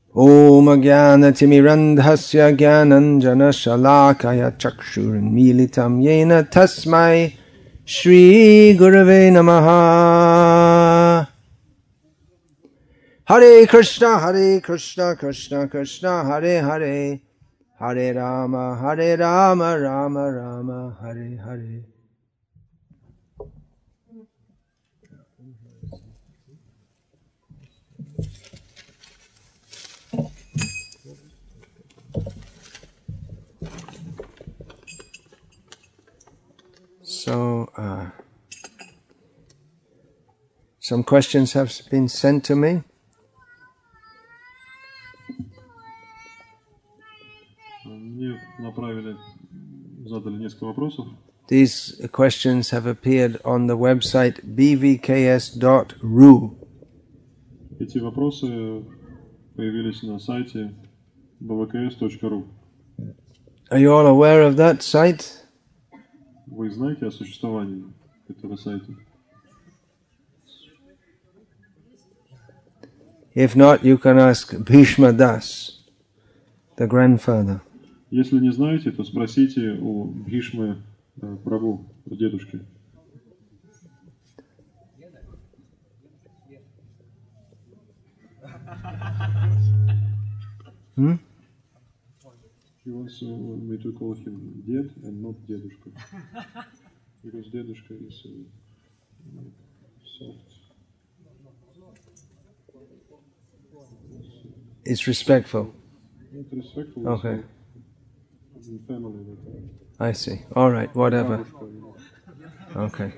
Om Jnana-timirandhasya Jnananjana-shalakaya Chakshurmilitam Yena Tasmai Shri Gurave Namaha. Hare Krishna, Krishna Krishna, Hare Hare, Hare Rama, Rama Rama, Hare Hare. So, some questions have been sent to me. These questions have appeared on the website bvks.ru. Эти вопросы появились на сайте bvks.ru. Are you all aware of that site? Вы знаете о существовании этого сайта? If not, you can ask Bhishma Das, the grandfather. Если не знаете, то спросите у Бхишмы Прабху, у дедушки. He wants me to call him ded and not дедушка. Because дедушка is soft. It's respectful. It's respectful. Okay. Family. I see. All right, whatever. Okay.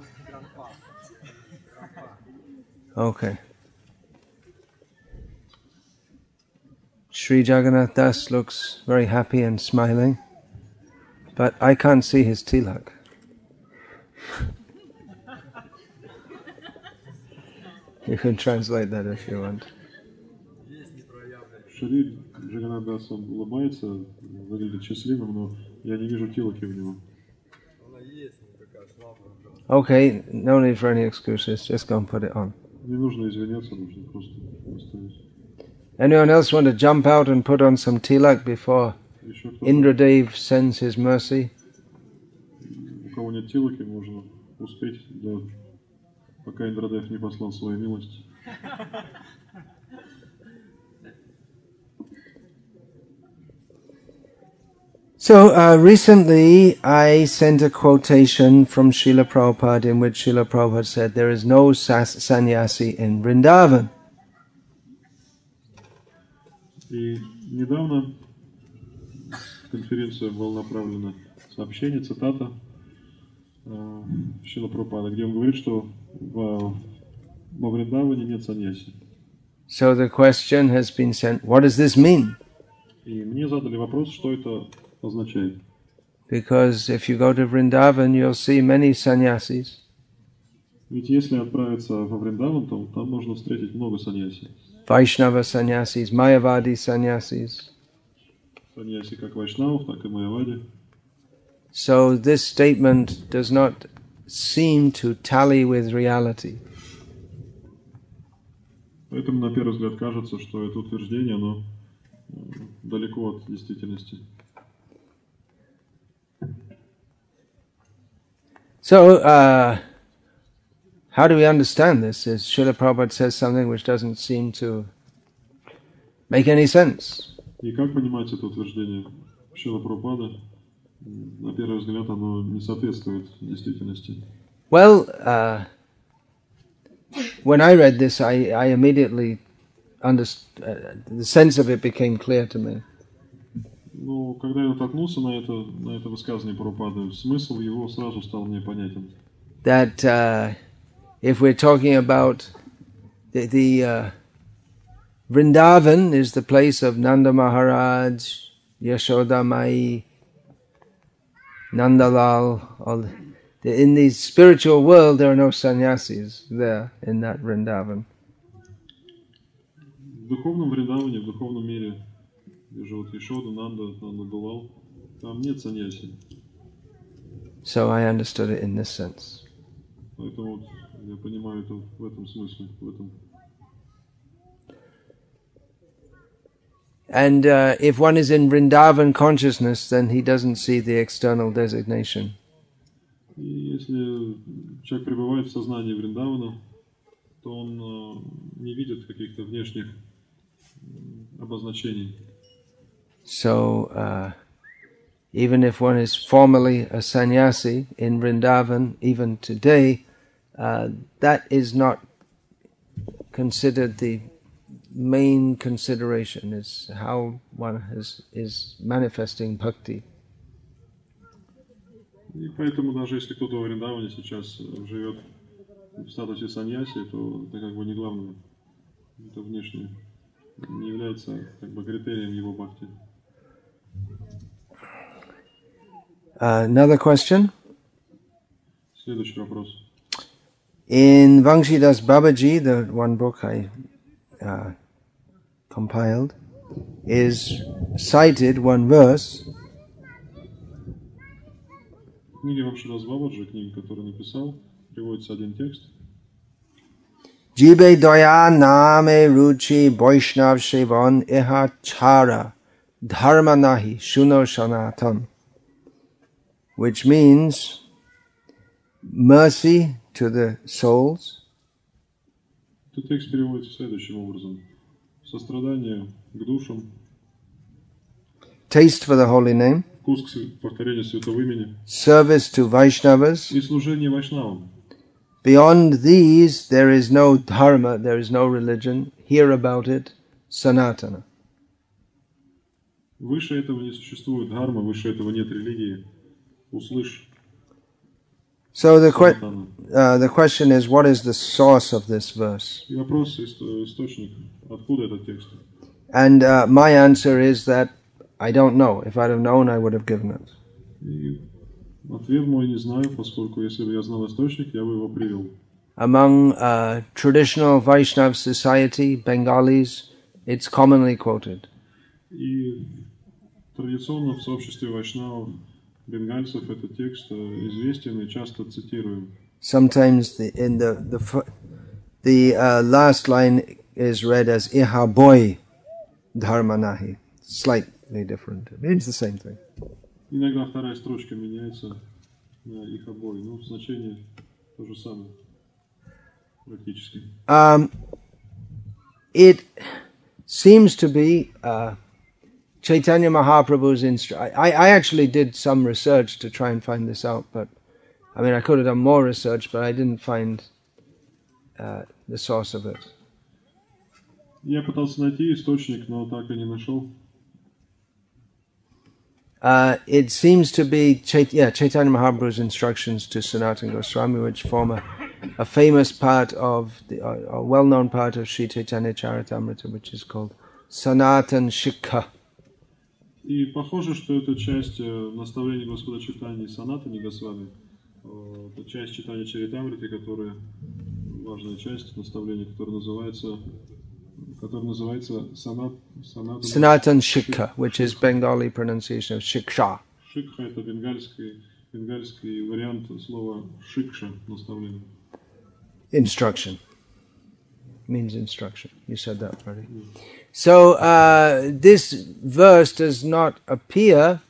Okay. Sri Jagannath Das looks very happy and smiling, but I can't see his tilak. You can translate that if you want. Шри Джаганнат Дас, он улыбается, выглядит счастливым, но я не вижу тилоки в него. Okay, no need for any excuses. Just go and put it on. Не нужно извиняться, нужно просто оставить. Anyone else want to jump out and put on some tilak before Indradev sends his mercy? У кого нет тилоки, можно успеть, пока Индрадев не послал свою милость. So recently I sent a quotation from Srila Prabhupada in which Srila Prabhupada said there is no sannyasi in Vrindavan. И недавно конференция была направлена сообщение, цитата Шрила Прабхупады, где он говорит, что во Вриндаване нет саньяси. So the question has been sent, what does this mean? И мне задали вопрос, что это означает. Because if you go to Vrindavan, you'll see many sannyasis. Ведь если отправиться во Вриндаван, то там можно встретить много саньяси. Vaishnava sannyasis, Mayavadi sannyasis. Саньяси как вайшнавов, так и майявади. So this statement does not seem to tally with reality. Поэтому на первый взгляд кажется, что это утверждение, оно далеко от действительности. So, how do we understand this? Is Srila Prabhupada says something which doesn't seem to make any sense. И как понимать это утверждение Шрила Прабхупады? На первый взгляд оно не соответствует действительности. Well, when I read this, I immediately understood, the sense of it became clear to me. Ну, когда я натолкнулся на это высказывание Прабхупады, смысл его сразу стал мне понятен. That if we're talking about the Vrindavan is the place of Nanda Maharaj, Yashoda Mai, Nandalal, in the spiritual world there are no sannyasis there in that Vrindavan. В духовном Вриндаване, в духовном мире, где живут Яшода, Нанда Дулал, там нет саньяси. So I understood it in this sense. Поэтому вот я понимаю это в этом смысле, в этом. And if one is in Vrindavan consciousness, then he doesn't see the external designation. И если человек пребывает в сознании Вриндавана, то он не видит каких-то внешних обозначений. So, even if one is formally a sannyasi in Vrindavan, even today, that is not considered the main consideration. Is how one is manifesting bhakti. И поэтому даже если кто-то в Вриндаване сейчас живет в статусе саньяси, то это как бы не главное. Это внешнее. Не является как бы критерием его бхакти. Another question? Следующий вопрос. In Vangshidas Babaji, the one book I compiled, is cited one verse. В книге Вамшидас Бабаджи, книга, которую написал, приводится один текст. Jibe doya name ruchi Vaishnav Shevan eha chara dharma nahi shuno sanatan, which means mercy to the souls. Этот текст переводится следующим образом. Сострадание к душам, Taste for the holy name, вкус к повторению святого имени service to Vaishnavas. и служение вайшнавам. Beyond these, there is no dharma, there is no religion. Hear about it, sanatana. Выше этого не существует дхарма, выше этого нет религии. Услышь. So the санатана. question is, what is the source of this verse? И вопрос, источник, откуда этот текст? And my answer is that I don't know. If I'd have known, I would have given it. И ответ мой не знаю, поскольку если бы я знал источник, я бы его привел. Among traditional Vaishnav society, Bengalis, it's commonly quoted. И традиционно в сообществе вайшнавов, бенгальцев, этот текст известен и часто цитируем. Sometimes the last line is read as Iha boy dharma nahi. Slightly different. It means the same thing. Иногда вторая строчка меняется на их обои, но значение то же самое, практически. It seems to be Chaitanya Mahaprabhu's instruction. I actually did some research to try and find this out, but I mean I could have done more research, but I didn't find the source of it. Я пытался найти источник, но так и не нашел. It seems to be Chaitanya Mahaprabhu's instructions to Sanatana Goswami, which form a famous part of a well-known part of Sri Chaitanya Charitamrita, which is called Sanatan Shikha. И похоже, что это часть наставлений Господа Чайтаньи Санатани Госвами, это часть читания Чаритамриты, которая важная часть наставления, которая называется Sanatan Shikha, which is Bengali pronunciation of Shiksha. Шикха — это бенгальский вариант слова шикша, наставление. Instruction. Means instruction. You said that already. So this verse does not appear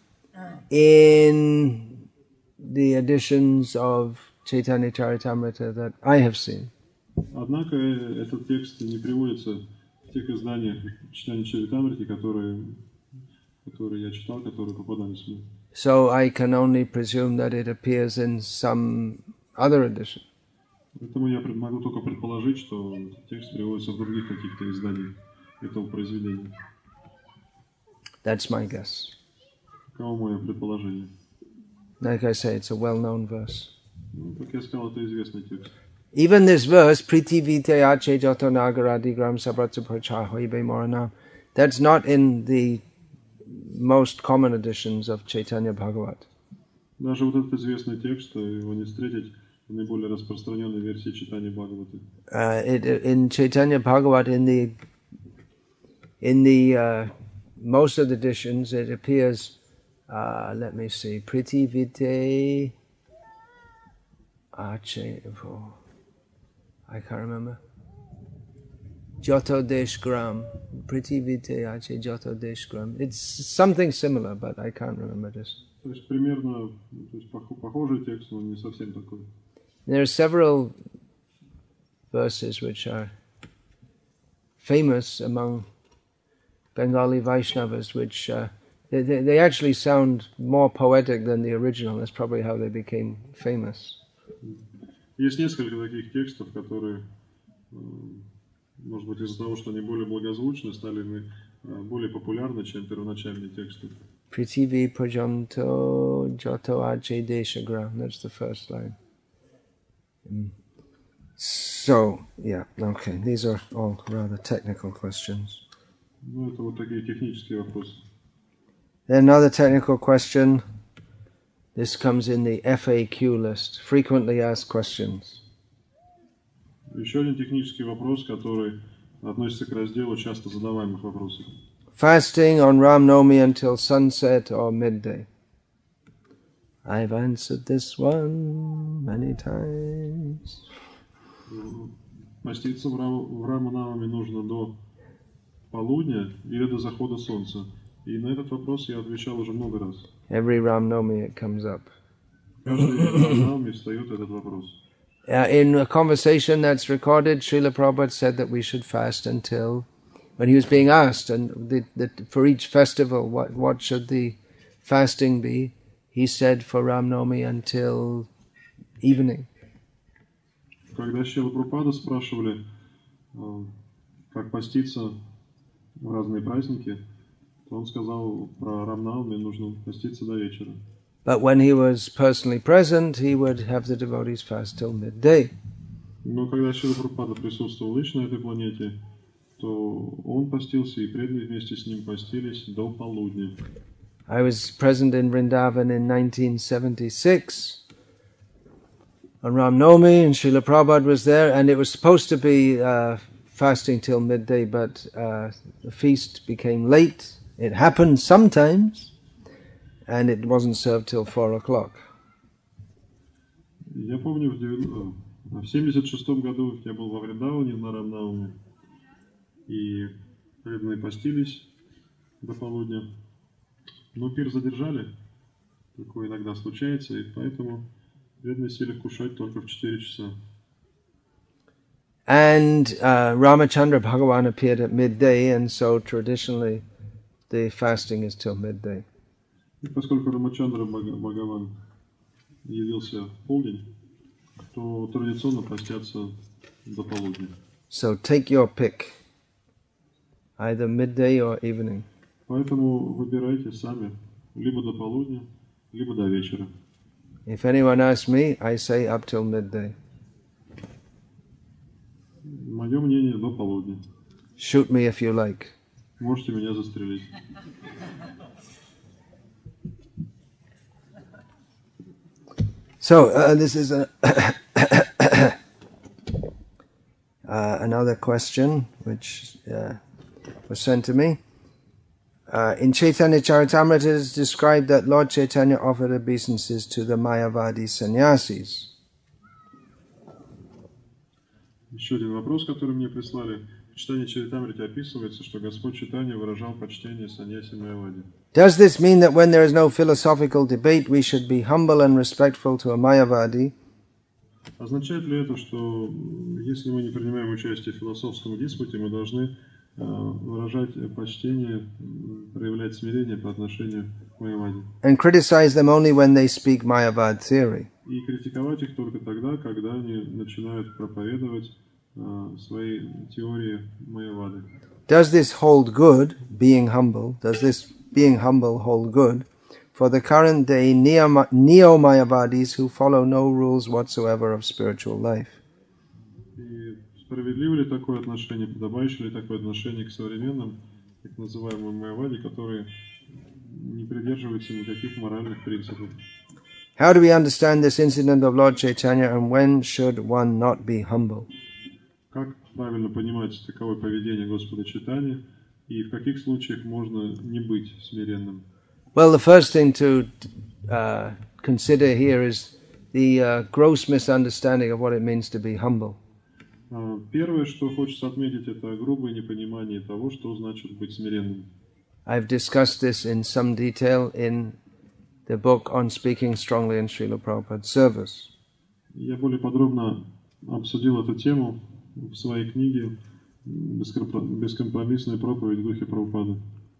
in the editions of Chaitanya Charitamrita that I have seen. Однако этот текст не приводится в тех изданиях читания Чаритамрити, которые я читал, которые попадались мне. So I can only presume that it appears in some other edition. Поэтому я могу только предположить, что текст приводится в других каких-то изданиях этого произведения. That's my guess. Таково мое предположение. Like I say, it's a well-known verse. Ну, как я сказал, это известный текст. Even this verse, Priti Vitaya Che Jato Nagaradi Gram Sabratsu Prachahoibe Moranam, that's not in the most common editions of Chaitanya Bhagavat. Даже вот этот известный текст, его не встретить в наиболее распространенной версии читания Бхагаваты. In Chaitanya Bhagavat, in the most of the editions, it appears. Let me see. Priti Vite. I can't remember. Joto Deshgram. Prithivite ache Joto Deshgram. It's something similar, but I can't remember this. То есть примерно, то есть похожий текст, но не совсем такой. There are several verses which are famous among Bengali Vaishnavas, which they actually sound more poetic than the original. That's probably how they became famous. Есть несколько таких текстов, которые, может быть, из-за того, что они более благозвучны, стали более популярны, чем первоначальные тексты. Prithivi prajanto joto ache deshagram. That's the first line. So, yeah, okay. These are all rather technical questions. Ну, это вот такие технические вопросы. Then another technical question. This comes in the FAQ list, frequently asked questions. Еще один технический вопрос, который относится к разделу часто задаваемых вопросов. Fasting on Ram Navami until sunset or midday. I've answered this one many times. Поститься в Рама Навами нужно до полудня или до захода солнца. И на этот вопрос я отвечал уже много раз. Every Ram Navami it comes up. Каждый Рам Навами встает этот вопрос. In a conversation that's recorded, Srila Prabhupada said that we should fast until, when he was being asked, and for each festival, what should the fasting be, he said for Ram Navami until evening. Когда Шрила Прабхупада спрашивали, как поститься в разные праздники, то он сказал про Рам Навами нужно поститься до вечера. But when he was personally present, he would have the devotees fast till midday. Но когда Шрила Прабхупада присутствовал лично на этой планете, то он постился, и преданные вместе с ним постились до полудня. I was present in Vrindavan in 1976 on Ram Navami, and Srila Prabhupada was there, and it was supposed to be fasting till midday, but the feast became late. It happened sometimes, and it wasn't served till 4 o'clock. Я помню, в 76-м году я был во Вриндаване на Рам Навами, и преданные постились до полудня. Но пир задержали, такое иногда случается, и поэтому преданные сели кушать только в 4 часа. And Ramachandra Bhagavan appeared at midday, and so traditionally the fasting is till midday. И поскольку Рамачандра Бхагаван явился в полдень, то традиционно постятся до полудня. So take your pick, either midday or evening. Поэтому выбирайте сами, либо до полудня, либо до вечера. If anyone asks me, I say up till midday. Мое мнение до полудня. Shoot me if you like. Можете меня застрелить. So this is another question which was sent to me. In Chaitanya Charitamrita it is described that Lord Chaitanya offered obeisances to the Mayavadi sannyasis. Еще один вопрос, который мне прислали. В читании Чаритамрити описывается, что Господь Чайтанья выражал почтение саньяси Майявади. Does this mean that when there is no philosophical debate, we should be humble and respectful to a Mayavadi? Означает ли это, что если мы не принимаем участие в философском диспуте, мы должны выражать почтение, проявлять смирение по отношению к Майявади? And criticize them only when they speak Mayavad theory? И критиковать их только тогда, когда они начинают проповедовать свои теории Майявады. Does this hold good, being humble? Does this being humble hold good for the current day neo-Mayavadis who follow no rules whatsoever of spiritual life? И справедливо ли такое отношение, подобающее ли такое отношение к современным, так называемым Майявади, которые не придерживаются никаких моральных принципов? How do we understand this incident of Lord Chaitanya, and when should one not be humble? Как правильно понимать таковое поведение Господа Чайтаньи, и в каких случаях можно не быть смиренным? Well, the first thing to consider here is the gross misunderstanding of what it means to be humble. Первое, что хочется отметить, это грубое непонимание того, что значит быть смиренным. I've discussed this in some detail in the book on speaking strongly in Srila Prabhupada's service. Я более подробно обсудил эту тему в своей книге «Бескомпромиссная проповедь в духе Прабхупады».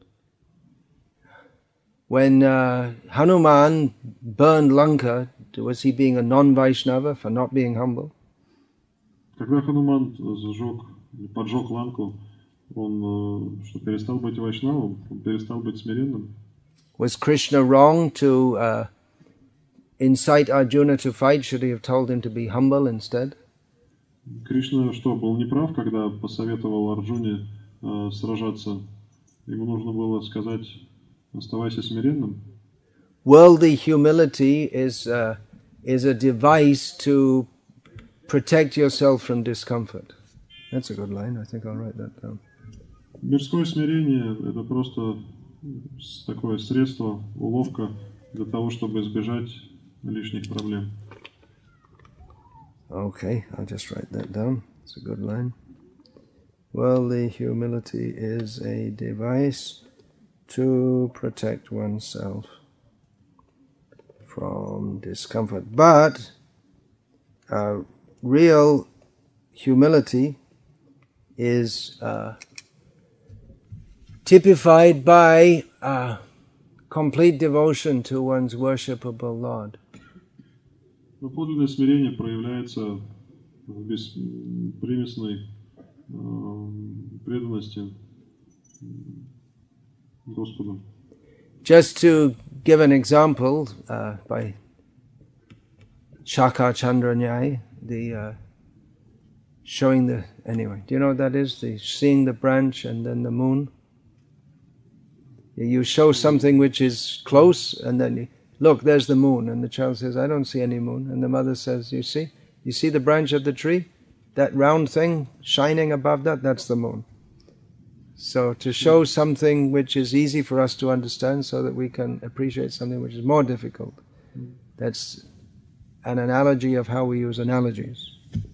When Hanuman burned Lanka, was he being a non-Vaishnava for not being humble? Когда Хануман поджег Ланку, он что, перестал быть вайшнавом, он перестал быть смиренным? Was Krishna wrong to incite Arjuna to fight? Should he have told him to be humble instead? Кришна что, был неправ, когда посоветовал Арджуне сражаться? Ему нужно было сказать: оставайся смиренным. Worldly humility is a device to protect yourself from discomfort. That's a good line. I think I'll write that down. Мирское смирение – это просто такое средство, уловка для того, чтобы избежать лишних проблем. Okay, I'll just write that down. It's a good line. Worldly humility is a device to protect oneself from discomfort. But real humility is typified by complete devotion to one's worshipable Lord. Но подлинное смирение проявляется в беспримесной преданности Господу. Just to give an example, by Shaka Chandra Nyai, the showing the, anyway, do you know what that is? The seeing the branch and then the moon. You show something which is close and then you, look, there's the moon. And the child says, I don't see any moon. And the mother says, you see the branch of the tree? That round thing shining above that, that's the moon. So to show something which is easy for us to understand so that we can appreciate something which is more difficult. That's an analogy of how we use analogies.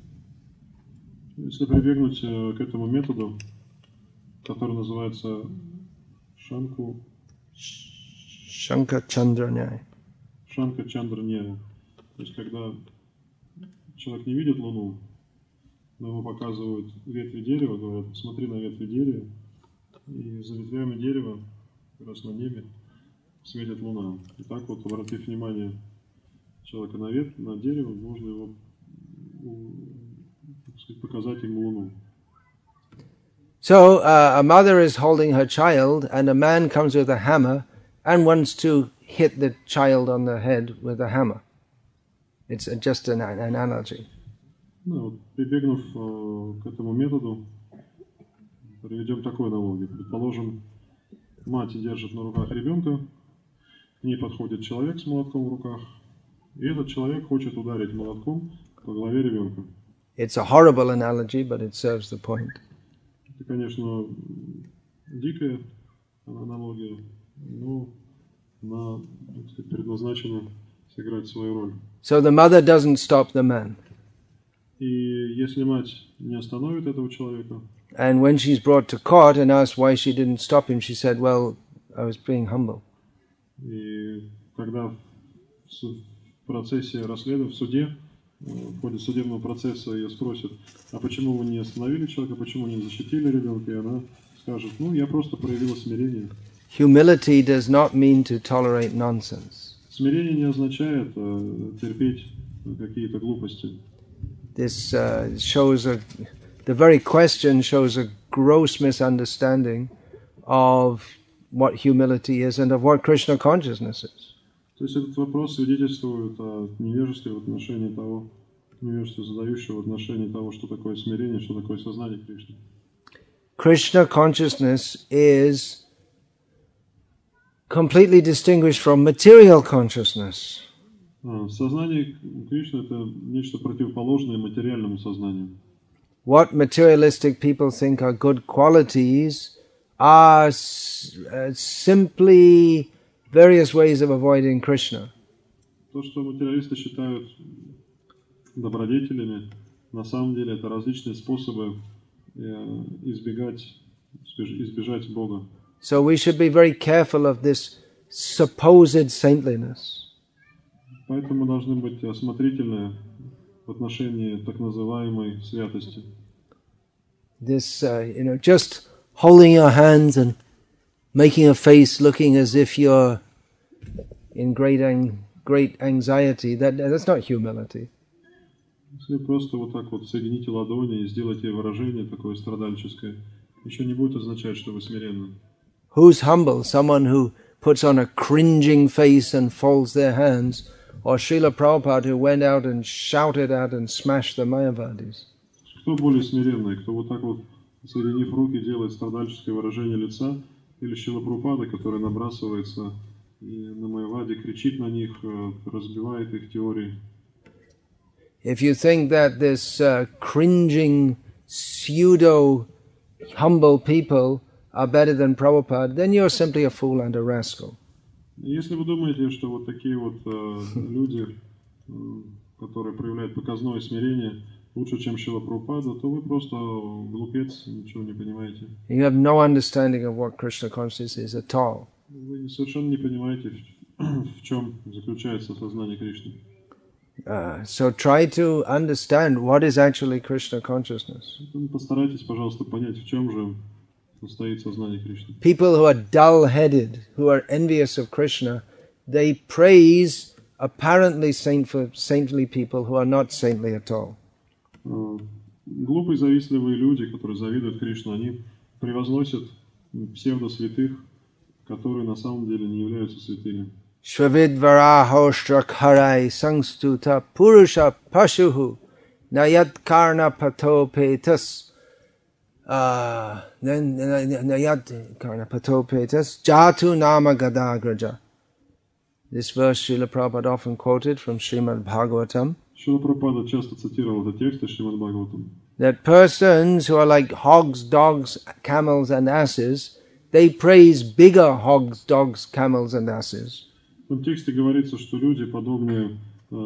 Если прибегнуть к этому методу, который называется Shanka Chandra Nyaya. Шанка Чандра Няя. То есть, когда человек не видит Луну, но ему показывают ветви дерева, говорят: посмотри на ветви дерева, и за ветвями дерева, как раз на небе, светит Луна. И так вот, обратив внимание человека на дерево, можно его, так сказать, показать ему Луну. So a mother is holding her child and a man comes with a hammer and wants to hit the child on the head with a hammer. It's just an analogy. Ну, вот, прибегнув к этому методу, приведем такую аналогию. Предположим, мать держит на руках ребенка, к ней подходит человек с молотком в руках, и этот человек хочет ударить молотком по голове ребенка. It's a horrible analogy, but it serves the point. Это, конечно, дикая аналогия, но она, так сказать, предназначена сыграть свою роль. So the mother doesn't stop the man. И если мать не остановит этого человека, and when she's brought to court and asked why she didn't stop him, she said, well, I was being humble. И когда в процессе расследования, в суде, в ходе судебного процесса ее спросят: а почему вы не остановили человека, почему не защитили ребенка, и она скажет: ну, я просто проявила смирение. Humility does not mean to tolerate nonsense. Смирение не означает терпеть какие-то глупости. This shows the very question shows a gross misunderstanding of what humility is and of what Krishna consciousness is. То есть этот вопрос свидетельствует о невежестве в отношении того, невежестве задающего в отношении того, что такое смирение, что такое сознание Кришны. Krishna consciousness is completely distinguished from material consciousness. Сознание Кришны – это нечто противоположное материальному сознанию. What materialistic people think are good qualities are simply various ways of avoiding Krishna. То, что материалисты считают добродетелями, На самом деле это различные способы избежать Бога. So we should be very careful of this supposed saintliness. Поэтому мы должны быть осмотрительны в отношении так называемой святости. This, just holding your hands and making a face looking as if you're in great anxiety, that's not humility. Если просто вот так вот соедините ладони и сделайте выражение такое страдальческое, еще не будет означать, что вы смиренны. Who's humble? Someone who puts on a cringing face and folds their hands, or Srila Prabhupada who went out and shouted at and smashed the Mayavadis? Кто более смиренный? Кто вот так вот, соединив руки, делает страдальческое выражение лица? Или Шрила Прабхупада, который набрасывается и на Майявади, кричит на них, разбивает их теории? If you think that this cringing, pseudo-humble people are better than Prabhupada, then you're simply a fool and a rascal. Если вы думаете, что вот такие вот люди, которые проявляют показное смирение, лучше, чем Шрила Прабхупада, то вы просто глупец, ничего не понимаете. You have no understanding of what Krishna consciousness is at all. Вы совершенно не понимаете, в чем заключается сознание Кришны. So try to understand what is actually Krishna consciousness. Постарайтесь, пожалуйста, понять, в чем же состоит сознание Кришны. People who are dull-headed, who are envious of Krishna, they praise apparently saintly people who are not saintly at all. Глупые, завистливые люди, которые завидуют Кришну, они превозносят псевдосвятых, которые на самом деле не являются святыми. Shvavidvaraho Strakharai Sangstuta Purusha Pashuhu Nayat Karna Patopetas Nayat Karna Patopetas Jatu Nama Gadagraja. This verse Srila Prabhupada often quoted from Srimad Bhagavatam. Шрила Прабхупада часто цитировал этот текст из Шримад Бхагаватам. That persons who are like hogs, dogs, camels and asses, they praise bigger hogs, dogs, camels and asses. В этом тексте говорится, что люди, подобные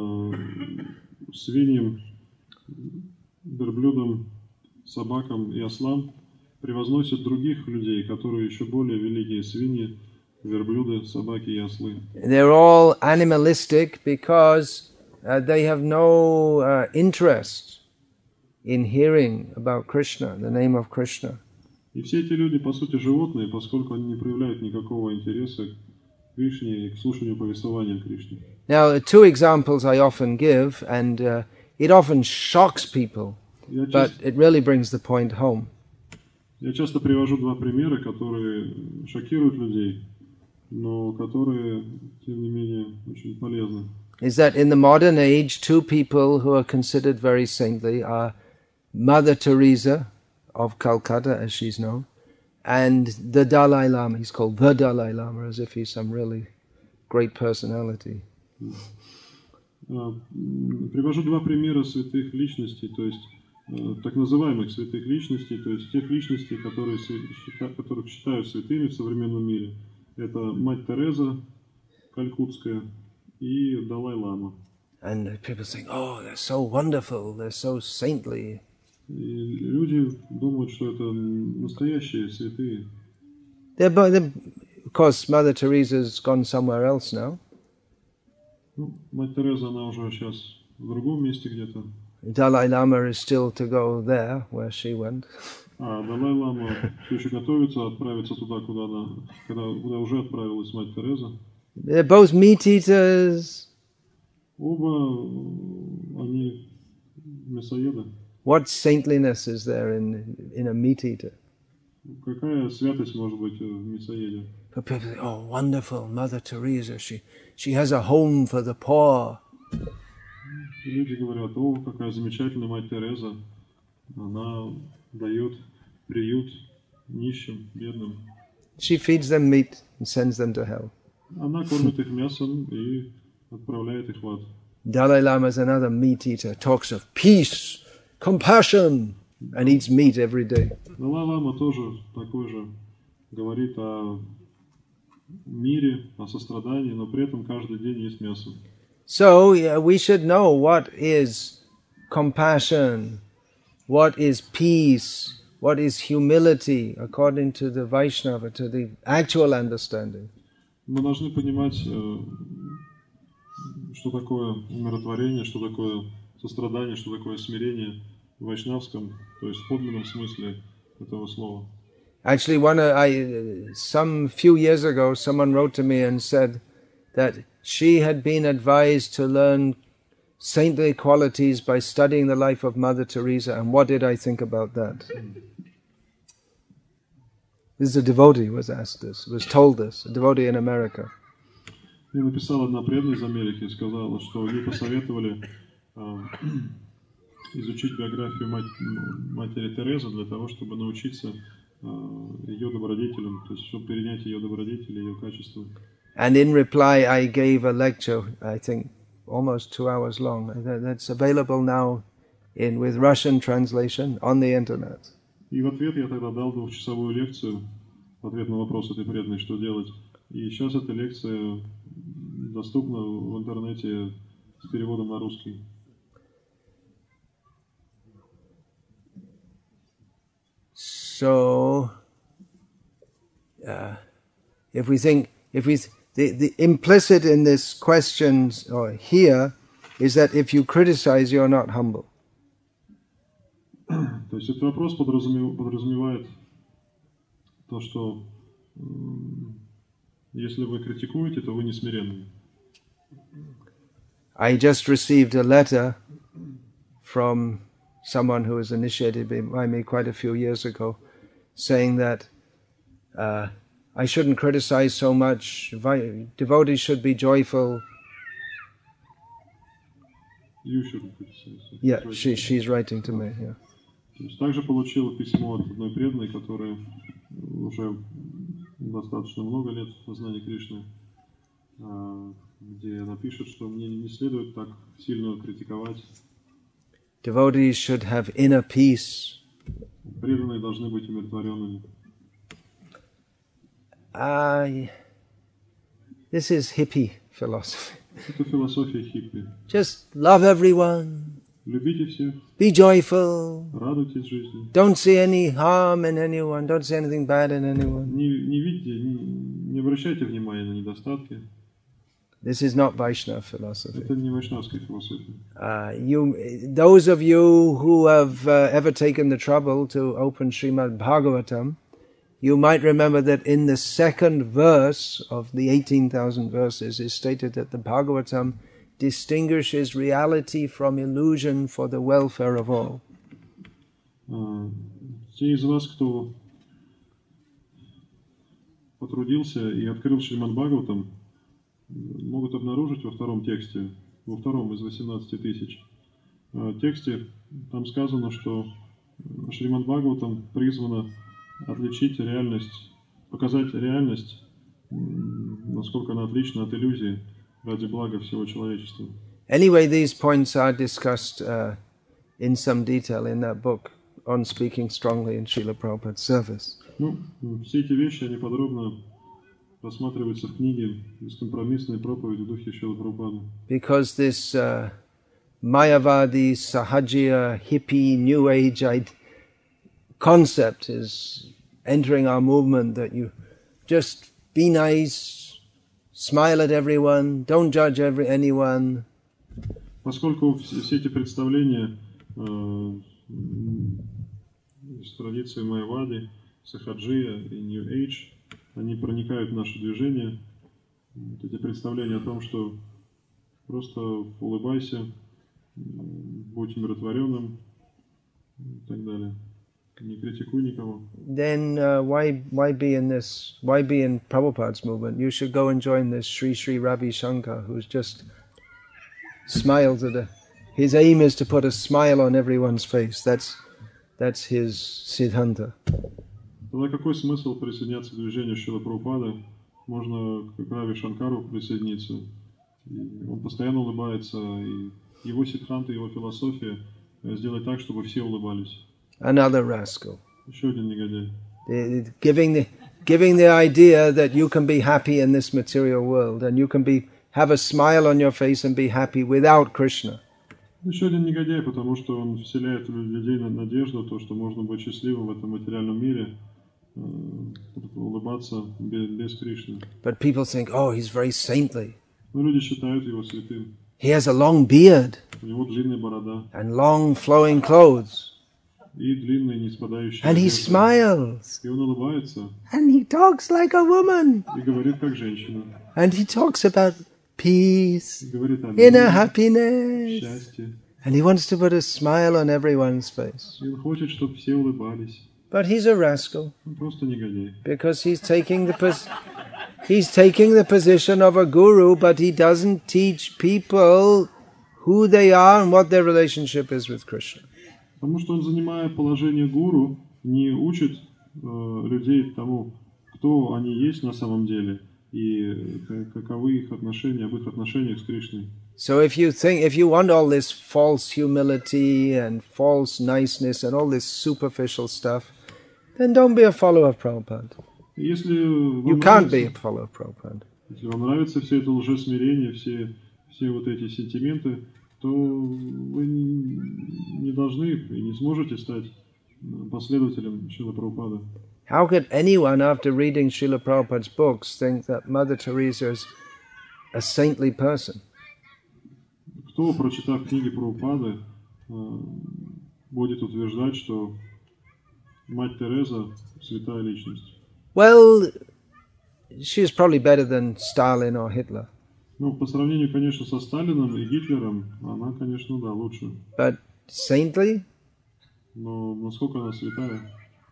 свиньям, верблюдам, собакам и ослам, превозносят других людей, которые еще более великие свиньи, верблюды, собаки и ослы. They're all animalistic because they have no interest in hearing about Krishna, the name of Krishna. И все эти люди, по сути, животные, поскольку они не проявляют никакого интереса к Кришне и к слушанию повествования Кришны. Now, two examples I often give, and it often shocks people, but it really brings the point home. Я часто привожу два примера, которые шокируют людей, но которые, тем не менее, очень полезны. Is that in the modern age, two people who are considered very saintly are Mother Teresa of Calcutta, as she's known, and the Dalai Lama. He's called the Dalai Lama, as if he's some really great personality. Привожу два примера святых личностей, то есть так называемых святых личностей, то есть тех личностей, которых считают святыми в современном мире. Это мать Тереза Калькутская и Далай-лама. And people think, oh, they're so wonderful, they're so saintly. И люди думают, что это настоящие святые. Of course, Mother Teresa's gone somewhere else now. Ну, мать Тереза, она уже сейчас в другом месте где-то. Dalai Lama is still to go there, where she went. А Далай-лама все еще готовится отправиться туда, куда уже отправилась мать Тереза. They're both meat eaters. Оба они мясоеды. What saintliness is there in a meat eater? Какая святость может быть в мясоеде? But people say, oh, wonderful, Mother Teresa, she has a home for the poor. И люди говорят, о, какая замечательная мать Тереза, она дает приют нищим, бедным. She feeds them meat and sends them to hell. Она кормит их мясом и отправляет их в ад. Dalai Lama is another meat eater, talks of peace, compassion, and eats meat every day. Далай-лама тоже такой же, говорит о мире, о сострадании, но при этом каждый день ест мясо. So we should know what is compassion, what is peace, what is humility, according to the Vaishnava, to the actual understanding. Мы должны понимать, что такое умиротворение, что такое сострадание, что такое смирение в вайшнавском, то есть в подлинном смысле этого слова. Actually, some few years ago, someone wrote to me and said that she had been advised to learn saintly qualities by studying the life of Mother Teresa, and what did I think about that? This is a devotee was asked this, was told this, a devotee in America. Мне написала одна преданная из Америки и сказала, что ей посоветовали изучить биографию матери Терезы для того, чтобы научиться ее добродетелям, то есть чтобы перенять ее добродетели, ее качества. And in reply, I gave a lecture, I think, almost 2 hours long. That's available now with Russian translation on the internet. И в ответ я тогда дал 2-часовую лекцию, в ответ на вопрос этой преданной, что делать. И сейчас эта лекция доступна в интернете с переводом на русский. So, the implicit in this question or here is that if you criticize, you're not humble. То есть этот вопрос подразумевает то, что если вы критикуете, то вы не смиренны. I just received a letter from someone who was initiated by me quite a few years ago, saying that I shouldn't criticize so much. Devotees should be joyful. You shouldn't criticize. Yeah, she's writing to me. Yeah. Также получил письмо от одной преданной, которая уже достаточно много лет в сознании Кришны, где она пишет, что мне не следует так сильно критиковать. Devotees should have inner peace. Преданные должны быть умиротворенными. This is hippie philosophy. Это философия хиппи. Just love everyone. Любите всех. Be joyful. Радуйтесь жизни. Don't see any harm in anyone. Don't see anything bad in anyone. Не видите, не обращайте внимания на недостатки. This is not Vaishnava philosophy. Это не вайшнавская философия. Those of you who have ever taken the trouble to open Srimad Bhagavatam, you might remember that in the second verse of the 18,000 verses is stated that the Bhagavatam distinguishes reality from illusion for the welfare of all. Те из вас, кто потрудился и открыл Шримад Бхагаватам, могут обнаружить во втором тексте, во втором из 18 тысяч тексте, там сказано, что Шримад Бхагаватам призвано отличить реальность, показать реальность, насколько она отлична от иллюзии, ради блага всего человечества. Anyway, these points are discussed in some detail in that book on speaking strongly in Srila Prabhupada's service. Все эти вещи, они подробно рассматриваются в книге «Бескомпромиссная проповедь в духе Шрилы Прабхупады». Because this Mayavadi, Sahajiya, hippie, New Age concept is entering our movement, that you just be nice, smile at everyone, don't judge anyone. Поскольку все эти представления из традиции Майявади, Сахаджия и New Age, они проникают в наше движение. Вот эти представления о том, что просто улыбайся, будь умиротворенным и так далее. Не критикуй никого. Then why be in this? Why be in Prabhupada's movement? You should go and join this Sri Ravi Shankar, who's just smiles at his aim is to put a smile on everyone's face. That's his siddhanta. Тогда какой смысл присоединяться к движению Шрилы Прабхупады? Можно к Рави Шанкару присоединиться. И он постоянно улыбается, и его сиддханта, его философия сделать так, чтобы все улыбались. Another rascal. Еще один негодяй. Giving the idea that you can be happy in this material world and you can have a smile on your face and be happy without Krishna. Еще один негодяй, потому что он вселяет в людей надежду, то, что можно быть счастливым в этом материальном мире, улыбаться без Кришны. But people think, oh, he's very saintly. Но люди считают его святым. He has a long beard У него длинная борода and long flowing clothes. и длинные не спадающие And he одежды. smiles. И он улыбается And he talks like a woman. и говорит как женщина. And he talks about peace, И говорит о inner мире, happiness. счастье. And he wants to put a smile on everyone's face. И он хочет, чтобы все улыбались. But he's a rascal Он просто негодяй. because he's taking the position of a guru, but he doesn't teach people who they are and what their relationship is with Krishna. Потому что он, занимая положение гуру, не учит людей тому, кто они есть на самом деле и каковы их отношения, об их отношениях с Кришной. So if you want all this false humility and false niceness and all this superficial stuff, then don't be a follower of Prabhupada. Если You вам can't be a нравится, follower of Prabhupada. если вам нравится все это лжесмирение, все вот эти сентименты, то вы не должны и не сможете стать последователем Шрила Прабхупады. How could anyone, after reading Srila Prabhupada's books, think that Mother Teresa is a saintly person? Кто, прочитав книги Прабхупады, будет утверждать, что мать Тереза святая личность? Well, she is probably better than Stalin or Hitler. Ну, по сравнению, конечно, со Сталином и Гитлером, она, конечно, да, лучше. But saintly? Но насколько она святая?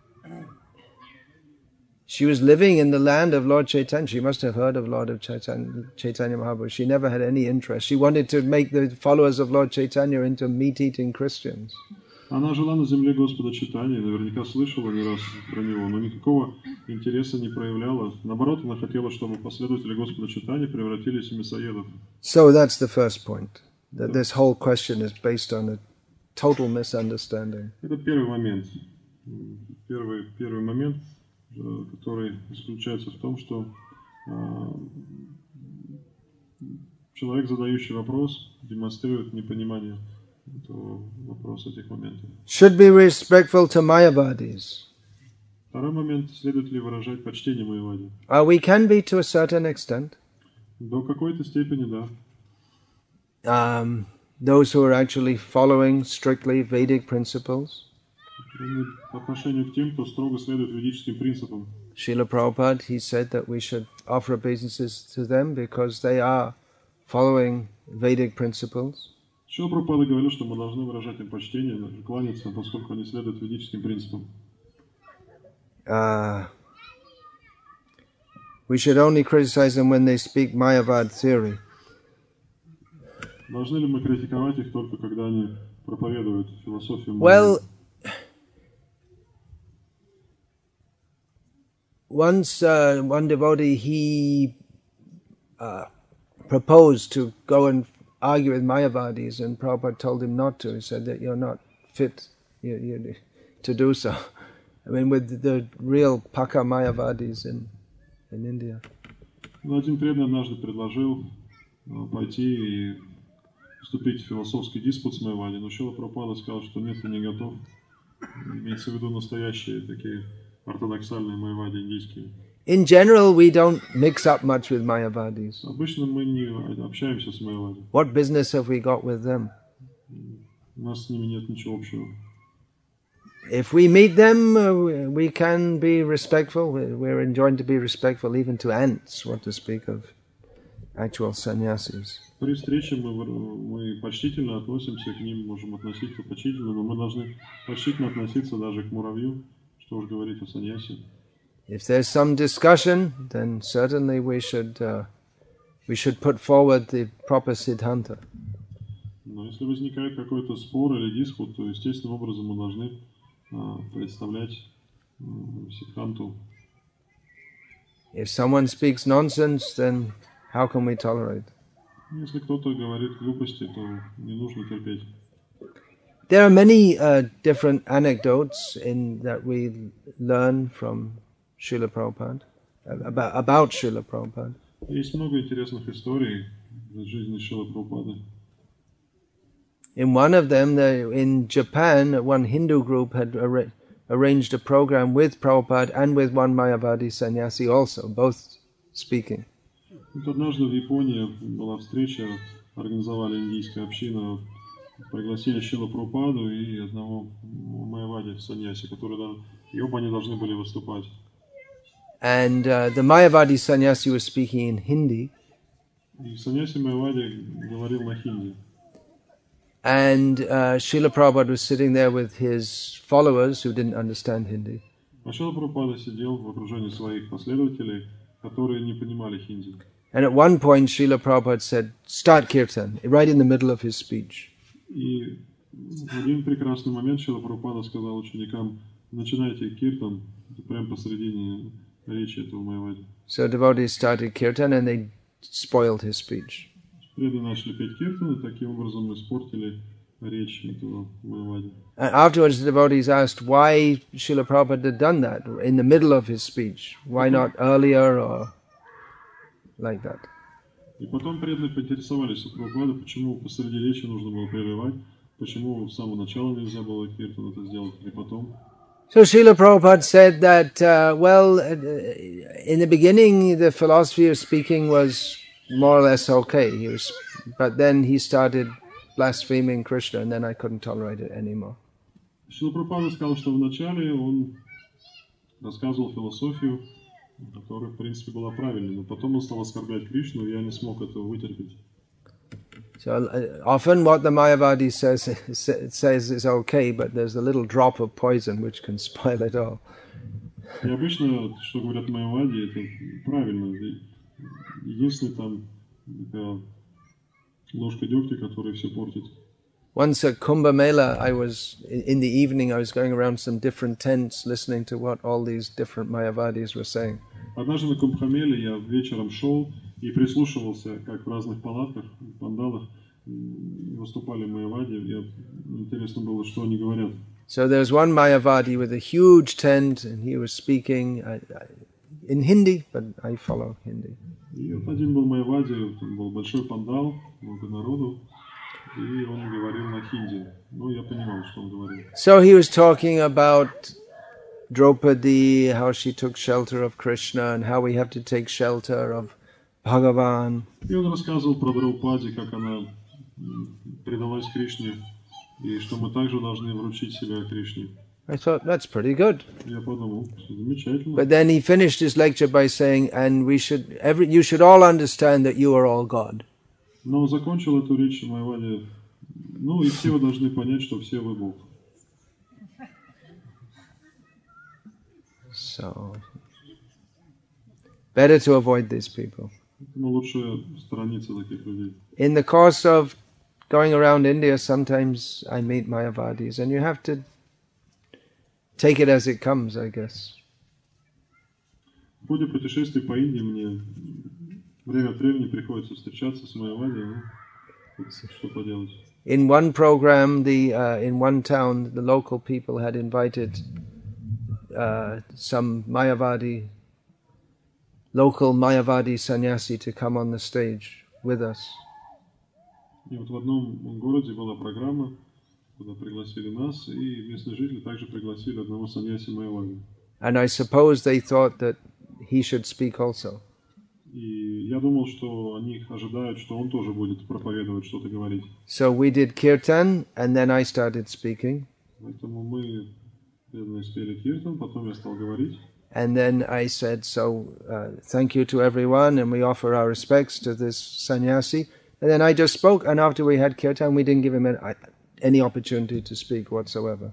She was living in the land of Lord Chaitanya. She must have heard of Lord of Chaitanya Mahaprabhu. She never had any interest. She wanted to make the followers of Lord Chaitanya into meat-eating Christians. Она жила на земле Господа Чайтаньи, наверняка слышала не раз про него, но никакого интереса не проявляла. Наоборот, она хотела, чтобы последователи Господа Чайтаньи превратились в мясоедов. So that's the first point. That this whole question is based on a total misunderstanding. Это первый момент. Первый момент, который заключается в том, что человек, задающий вопрос, демонстрирует непонимание этого вопроса, этих моментов. Should be respectful to Mayavadis. Второй момент, следует ли выражать почтение Майяваде? We can be to a certain extent. До какой-то степени, да. Those who are actually following strictly Vedic principles. По отношению к тем, кто строго следует ведическим принципам. Srila Prabhupada, he said that we should offer obeisances to them because they are following Vedic principles. Шрила Прабхупада говорил, что мы должны выражать им почтение, кланяться, поскольку они следуют ведическим принципам. We should only criticize them when they speak Mayavad theory. Должны ли мы критиковать их только когда они проповедуют философию Майявады? Well, once one devotee, he proposed to go and argue with Mayavadis, and Prabhupada told him not to. He said that you're not fit to do so. I mean, with the real Paka Mayavadis in India. Один преданный однажды предложил пойти и вступить в философский диспут с Майявади, но Шрила Прабхупада сказал, что нет, ты не готов. Имеется в виду настоящие такие ортодоксальные Майявади индийские. In general, we don't mix up much with Mayavadis. Обычно мы не общаемся с Майявади. What business have we got with them? У нас с ними нет ничего общего. If we meet them, we can be respectful. We're enjoined to be respectful even to ants, what to speak of actual sannyasis. При встрече мы почтительно относимся к ним, можем относиться почтительно, но мы должны почтительно относиться даже к муравью, что уж говорить о саньясе. If there's some discussion, then certainly we should put forward the proper siddhanta. Но если возникает какой-то спор или диспут, то естественным образом мы должны представлять сиддханту. If someone speaks nonsense, then how can we tolerate? Если кто-то говорит глупости, то не нужно терпеть. There are many different anecdotes that we learn from Srila Prabhupada, about Srila Prabhupada. Есть много интересных историй из жизни Шрилы Прабхупады. In one of them, in Japan, one Hindu group had arranged a program with Prabhupada and with one Mayavadi sannyasi also, both speaking. Вот однажды в Японии была встреча, организовали индийская община, пригласили Шрилу Прабхупаду и одного Майявади саньяси, и оба они должны были выступать. And the Mayavadi sannyasi was speaking in Hindi. И саньяси Майявади говорил на хинди. And Srila Prabhupada was sitting there with his followers who didn't understand Hindi. А Шрила Прабхупада сидел в окружении своих последователей, которые не понимали хинди. And at one point, Srila Prabhupada said, "Start kirtan," right in the middle of his speech. И в один прекрасный момент Шрила Прабхупада сказал ученикам: начинайте киртан прямо посередине речи этого Майявади. So devotees started kirtan and they spoiled his speech. Преданные начали петь киртан, и таким образом испортили речь этого Майявади. And afterwards, the devotees asked why Srila Prabhupada had done that in the middle of his speech. Why not earlier or like that? И потом преданные поинтересовались у Прабхупады, почему посреди речи нужно было прерывать, почему с самого начала нельзя было киртан это сделать, или потом. So Srila Prabhupada said that, in the beginning, the philosophy of speaking was more or less okay. But then he started blaspheming Krishna, and then I couldn't tolerate it anymore. Шрила Прабхупада сказал, что вначале он рассказывал философию, которая, в принципе, была правильной, но потом он стал оскорблять Кришну, и я не смог этого вытерпеть. So often what the Mayavadi says is okay, but there's a little drop of poison which can spoil it all. И обычно, что говорят Майявади, это правильно. Единственное, там такая ложка дегтя, которая все портит. Once at Kumbh Mela, in the evening, I was going around some different tents listening to what all these different Mayavadis were saying. Однажды на Кумбхамеле я вечером шел и прислушивался, как в разных палатках, пандалах выступали Майявади. Интересно было, что они говорят. So there's one Mayavadi with a huge tent, and he was speaking in Hindi, but I follow Hindi. И вот один был Майявади, там был большой пандал, много народу, и он говорил на хинди. Ну, я понимал, что он говорил. So he was talking about Draupadi, how she took shelter of Krishna, and how we have to take shelter of Bhagavan. И он рассказывал про Драупади, как она предалась Кришне, и что мы также должны вручить себя Кришне. I thought, that's pretty good. Я подумал, замечательно. But then he finished his lecture by saying, and you should all understand that you are all God. Но он закончил эту речь Майявади, и все вы должны понять, что все вы Бог. So, better to avoid these people. Лучше сторониться таких людей. In the course of going around India, sometimes I meet Mayavadis, and you have to take it as it comes, I guess. В ходе путешествий по Индии мне время от времени приходится встречаться с Майявади, что поделать. In one program, in one town, the local people had invited some local Mayavadi sannyasi to come on the stage with us. И вот в одном городе была программа, куда пригласили нас, и местные жители также пригласили одного саньяси Майявади. And I suppose they thought that he should speak also. И я думал, что они ожидают, что он тоже будет проповедовать, что-то говорить. So we did kirtan, and then I started speaking. Поэтому мы спели киртан, потом я стал говорить. And then I said, thank you to everyone, and we offer our respects to this sannyasi. And then I just spoke, and after we had kirtan, we didn't give him any opportunity to speak whatsoever.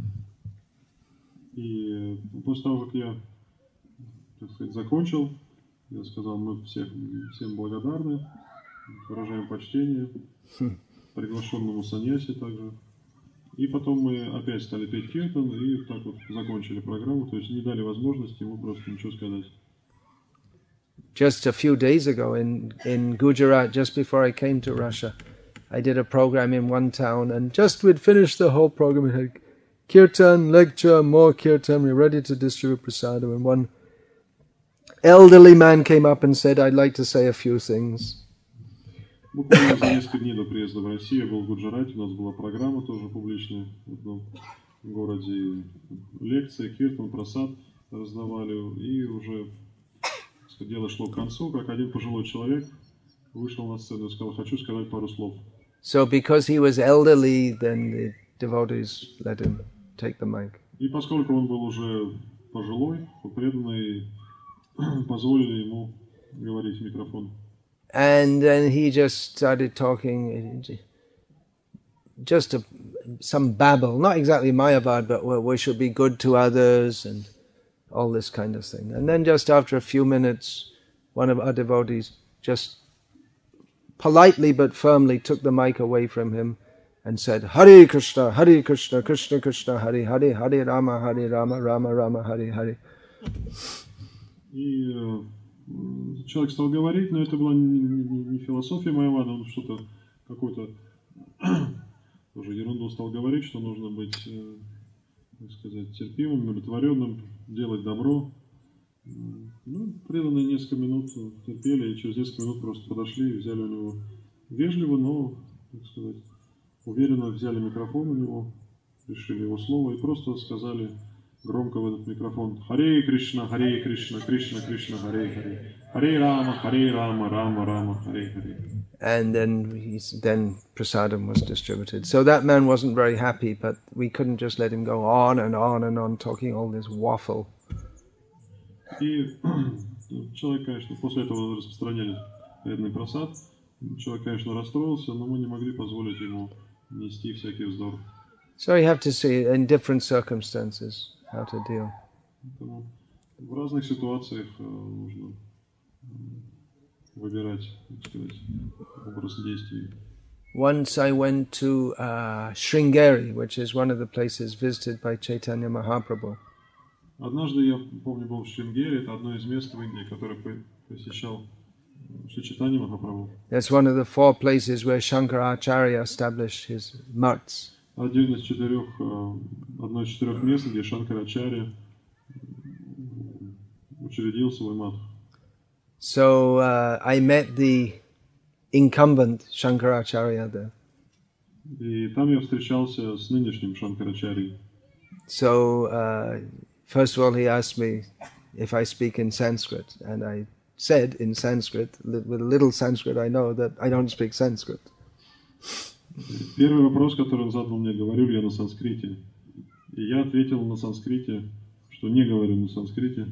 И после того, как я, так сказать, закончил, я сказал, мы всем благодарны, выражаем почтение приглашенному саньяси также. И потом мы опять стали петь киртан и так вот закончили программу, то есть не дали возможности ему просто ничего сказать. Just a few days ago in Gujarat, just before I came to Russia, I did a program in one town, and just we'd finished the whole program. We had kirtan, lecture, more kirtan, we were ready to distribute prasadam, and one elderly man came up and said, I'd like to say a few things. Буквально за несколько дней до приезда в Россию я был в Гуджарате, у нас была программа тоже публичная в одном городе, лекции, киртан, прасад раздавали, и уже дело шло к концу, как один пожилой человек вышел на сцену и сказал: хочу сказать пару слов. So because he was elderly, then the devotees let him take the mic. И поскольку он был уже пожилой, то преданные позволили ему говорить в микрофон. And then he just started talking, just some babble, not exactly Mayavad, but well, we should be good to others and all this kind of thing. And then just after a few minutes, one of our devotees just politely but firmly took the mic away from him and said, Hare Krishna, Krishna Krishna, Hare Hare, Hare Rama, Rama Rama, Hare Hare. И человек стал говорить, но это была не философия Майявады, он что-то, какую-то тоже ерунду стал говорить, что нужно быть, так сказать, терпимым, удовлетворенным, делать добро. Ну, преданные несколько минут терпели, и через несколько минут просто подошли и взяли у него вежливо, но, так сказать, уверенно взяли микрофон у него, решили его слово и просто сказали громко в этот микрофон: Харе Кришна, Кришна Кришна, Харе Харе, Харе Рама, Рама Рама, Харе Харе. And then prasadam was distributed. So that man wasn't very happy, but we couldn't just let him go on and on and on talking all this waffle. И человек, конечно, после этого распространяли преданный прасад. Человек, конечно, расстроился, но мы не могли позволить ему нести всякий вздор. So you have to see in different circumstances how to deal. Поэтому в разных ситуациях нужно выбирать, так сказать, образ действий. Once I went to Sringeri, which is one of the places visited by Chaitanya Mahaprabhu. Однажды, я помню, был в Шрингери, это одно из мест в Индии, которое посещал Шри Чайтанья Махапрабху. That's one of the 4 places where Shankaracharya established his mats. Одно из 4 мест, где Шанкарачарья учредил свой мат. So I met the incumbent Shankaracharya there. И там я встречался с нынешним Шанкарачарьей. So first of all, he asked me if I speak in Sanskrit, and I said in Sanskrit, with a little Sanskrit I know, that I don't speak Sanskrit. Первый вопрос, который он задал мне, говорю ли я на санскрите. И я ответил на санскрите, что не говорю на санскрите.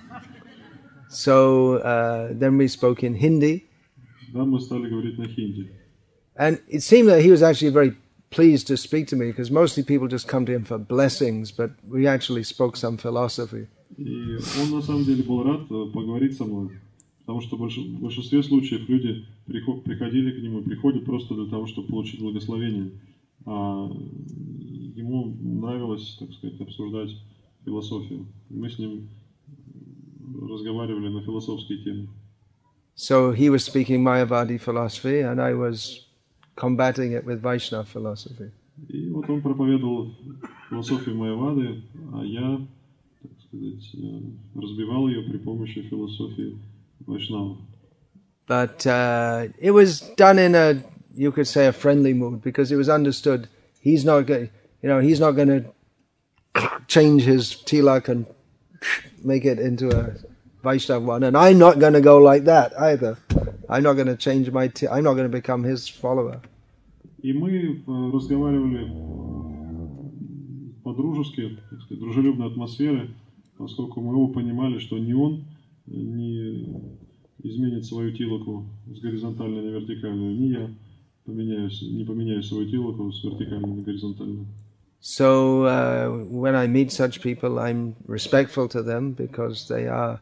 So then we spoke in Hindi. Да, мы стали говорить на хинди. And it seemed that he was actually very pleased to speak to me, because mostly people just come to him for blessings, but we actually spoke some philosophy. И он на самом деле был рад поговорить со мной, потому что в большинстве случаев люди приходили к нему и приходят просто для того, чтобы получить благословение. А ему нравилось, так сказать, обсуждать философию. Мы с ним разговаривали на философские темы. So he was speaking Mayavadi philosophy, and I was combating it with Vaishnava philosophy. И вот он проповедовал философию Майявады, а я, так сказать, разбивал ее при помощи философии Вайшнава. But it was done in a, you could say, a friendly mood, because it was understood he's not going to change his tilak and make it into a Vaishnava one, and I'm not going to go like that either. I'm not going to change I'm not going to become his follower. И мы разговаривали по-дружески, так сказать, дружелюбной атмосфере, поскольку мы оба понимали, что ни он не изменит свою тилаку с горизонтальной на вертикальную, ни я не поменяю свою тилаку с вертикальной на горизонтальную. So when I meet such people, I'm respectful to them, because they're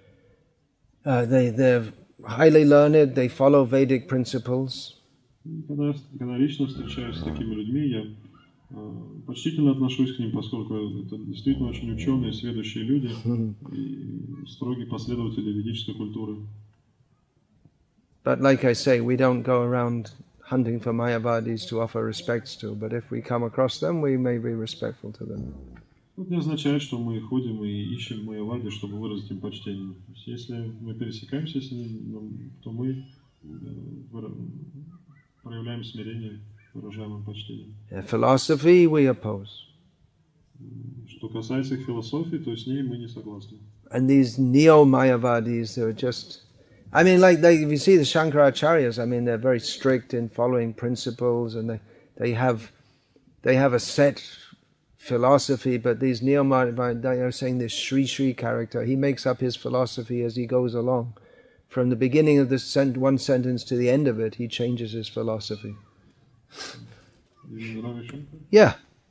highly learned, they follow Vedic principles. Когда лично встречаюсь с такими людьми, я почтительно отношусь к ним, поскольку это действительно очень ученые, сведущие люди и строгие последователи ведической культуры. But like I say, we don't go around hunting for Mayavadis to offer respects to, but if we come across them, we may be respectful to them. Это не означает, что мы ходим и ищем Майявади, чтобы выразить им почтение. Если мы пересекаемся с ними, то мы проявляем смирение, выражаем им почтение. Philosophy we oppose. Что касается их философии, то с ней мы не согласны. And these neo-Mayavadis, they're just... I mean, like if you see the Shankaracharyas, I mean, they're very strict in following principles, and they have a set philosophy, but these neo-Mayavadis, they are saying this Sri character, he makes up his philosophy as he goes along. From the beginning of one sentence to the end of it, he changes his philosophy. Yeah.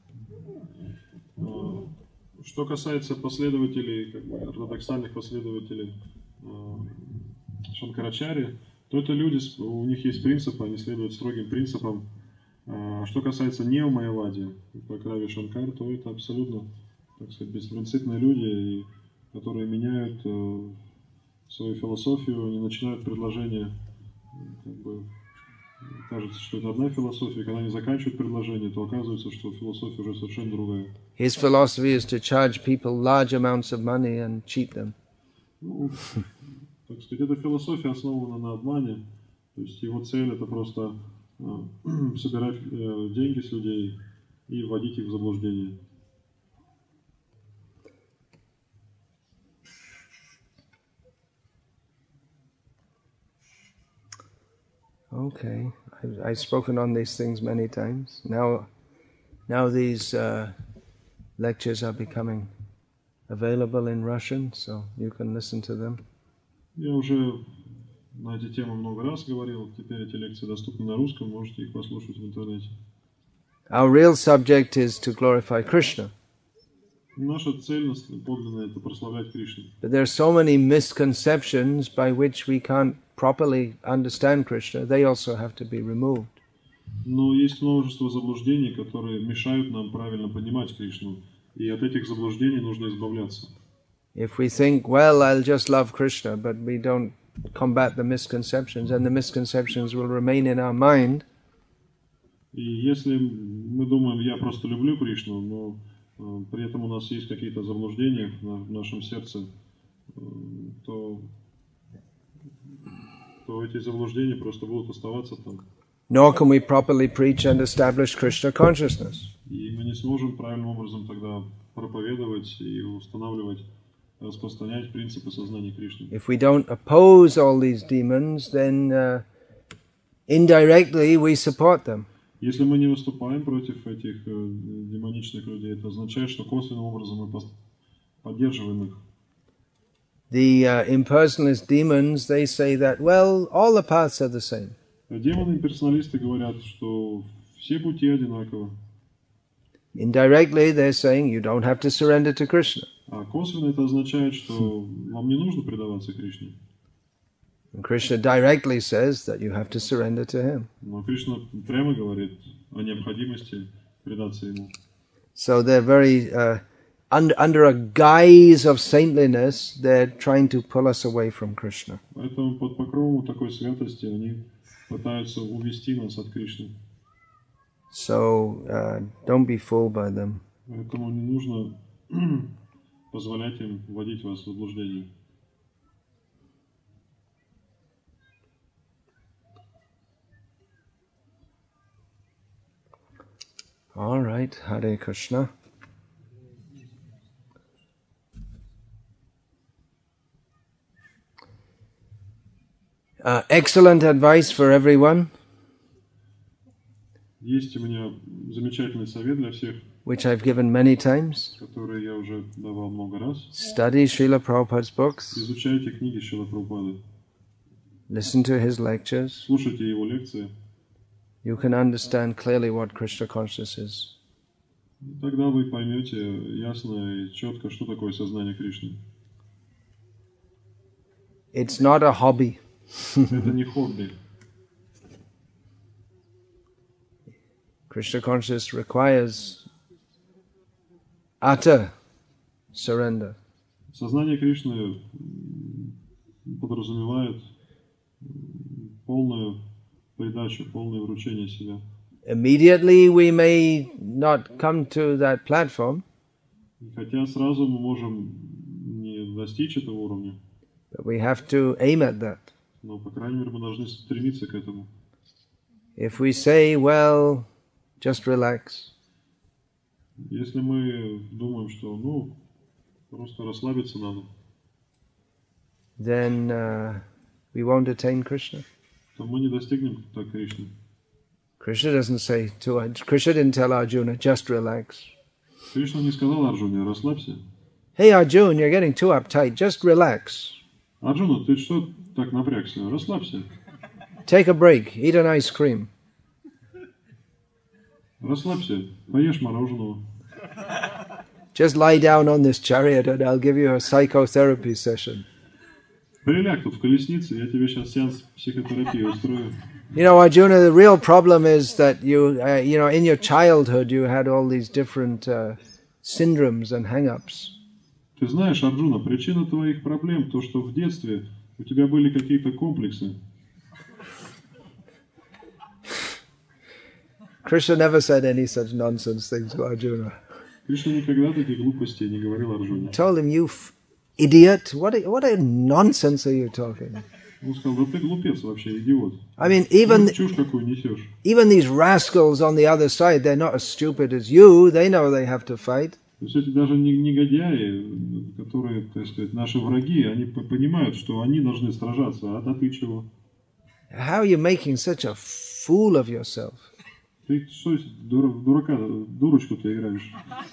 Что касается последователей, ортодоксальных последователей Шанкарачари, то это люди, у них есть принципы, они следуют строгим принципам. Что касается нео-майявади, как Рави Шанкар, то это абсолютно, так сказать, беспринципные люди, которые меняют свою философию, они начинают предложение, как бы, кажется, что это одна философия, когда они заканчивают предложение, то оказывается, что философия уже совершенно другая. His philosophy is to charge people large amounts of money and cheat them. Ну, так сказать, эта философия основана на обмане, то есть его цель это просто собирать деньги с людей и вводить их в заблуждение. Okay, I've spoken on these things many times. Now these lectures are becoming available in Russian, so you can listen to them. Я уже на эти темы много раз говорил. Теперь эти лекции доступны на русском, можете их послушать в интернете. Our real subject is to glorify Krishna. Наша цель подлинная это прославлять Кришну. But there are so many misconceptions by which we can't properly understand Krishna. They also have to be removed. Но есть множество заблуждений, которые мешают нам правильно понимать Кришну, и от этих заблуждений нужно избавляться. If we think, well, I'll just love Krishna, but we don't combat the misconceptions, and the misconceptions will remain in our mind. И если мы думаем, я просто люблю Кришну, но при этом у нас есть какие-то заблуждения в нашем сердце, то эти заблуждения просто будут оставаться там. Nor can we properly preach and establish Krishna consciousness. И мы не сможем правильным образом тогда проповедовать и устанавливать, распространять принципы сознания Кришны. If we don't oppose all these demons, then indirectly we support them. Если мы не выступаем против этих демоничных людей, это означает, что косвенным образом мы поддерживаем их. The impersonalist demons, they say that, well, all the paths are the same. Демоны-имперсоналисты говорят, что все пути одинаковы. Indirectly, they're saying you don't have to surrender to Krishna. А косвенно это означает, что вам не нужно предаваться Кришне. And Krishna directly says that you have to surrender to him. Но Кришна прямо говорит о необходимости предаться ему. So they're very under a guise of saintliness, they're trying to pull us away from Krishna. Поэтому под покровом такой святости они пытаются увести нас от Кришны. So don't be fooled by them. Поэтому не нужно позволять им вводить вас в заблуждение. All right, Hare Krishna. Excellent advice for everyone, Есть у меня замечательный совет для всех, which I've given many times. который я уже давал много раз. Study Srila Prabhupada's books, Изучайте книги Шрила Прабхупады, listen to his lectures. слушайте его лекции. You can understand clearly what Krishna consciousness is. Тогда вы поймете ясно и четко, что такое сознание Кришны. It's not a hobby. Это не хобби. Krishna consciousness requires utter surrender. Сознание Кришны подразумевает полную передачу, полное вручение себя. Immediately we may not come to that platform, Хотя сразу мы можем не достичь этого уровня, but we have to aim at that. Но, по крайней мере, мы должны стремиться к этому. If we say, well, just relax, Если мы думаем, что, просто расслабиться надо, then we won't attain Krishna. то мы не достигнем так Кришны. Krishna didn't tell Arjuna, just relax. Кришна не сказал Арджуне, расслабься. Hey Arjuna, you're getting too uptight, just relax. Арджуна, ты что так напрягся? Расслабься. Take a break, eat an ice cream. Расслабься, поешь мороженого. Just lie down on this chariot and I'll give you a psychotherapy session. Приляг тут в колеснице, я тебе сейчас сеанс психотерапии устрою. You know, Arjuna, the real problem is that in your childhood you had all these different syndromes and hang-ups. Ты знаешь, Арджуна, причина твоих проблем то, что в детстве у тебя были какие-то комплексы. Krishna never said any such nonsense things to Arjuna. Кришна никогда таких глупостей не говорил Арджуне. He told him, you idiot, what a nonsense are you talking? Он сказал, да ты глупец вообще, идиот. I mean, even Чушь какую несешь. these rascals on the other side, they're not as stupid as you. They know they have to fight. То есть эти даже негодяи, которые, так сказать, наши враги, они понимают, что они должны сражаться, а ты чего? How are you making such a fool of yourself? Ты что, дурочку ты играешь?